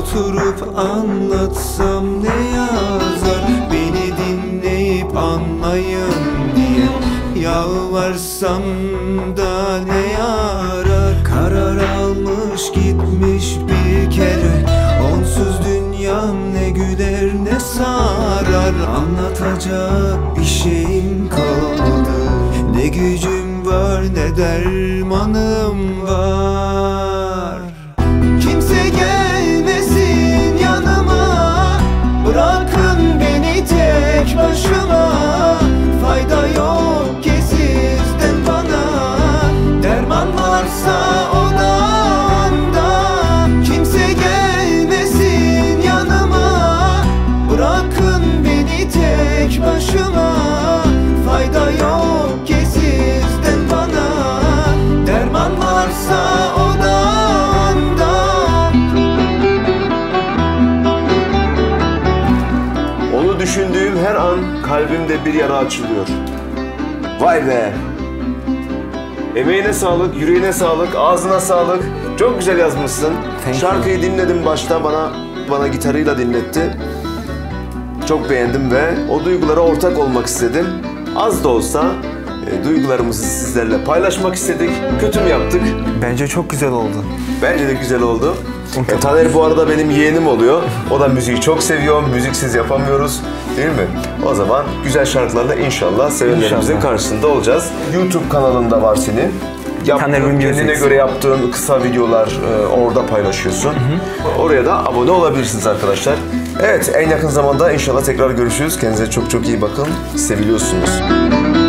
oturup anlatsam ne yazar? Beni dinleyip anlayın diye yalvarsam da ne yarar? Karar almış gitmiş bir kere, onsuz dünyam ne güler ne sarar. Anlatacak bir şeyim kalmadı, ne gücüm var ne dermanım var. Kimse gelmesin yanıma, bırakın beni tek başıma. Fayda yok ki sizden bana, derman varsa o da anda. Kimse gelmesin yanıma, bırakın beni tek başıma. Fayda yok ki sizden bana, derman varsa o da anda. Onu düşündüğüm her an kalbimde bir yara açılıyor. Vay be! Emeğine sağlık, yüreğine sağlık, ağzına sağlık. Çok güzel yazmışsın. Şarkıyı dinledim başta, bana gitarıyla dinletti. Çok beğendim ve o duygulara ortak olmak istedim. Az da olsa duygularımızı sizlerle paylaşmak istedik. Kötü mü yaptık? Bence çok güzel oldu. Bence de güzel oldu. Taner bu arada benim yeğenim oluyor. O da müziği çok seviyor. Müziksiz yapamıyoruz. Değil mi? O zaman güzel şarkılarla inşallah sevenlerimizin karşısında olacağız. YouTube kanalında var senin. Kendine göre yaptığın kısa videolar orada paylaşıyorsun. Oraya da abone olabilirsiniz arkadaşlar. Evet, en yakın zamanda inşallah tekrar görüşürüz. Kendinize çok çok iyi bakın. Seviliyorsunuz.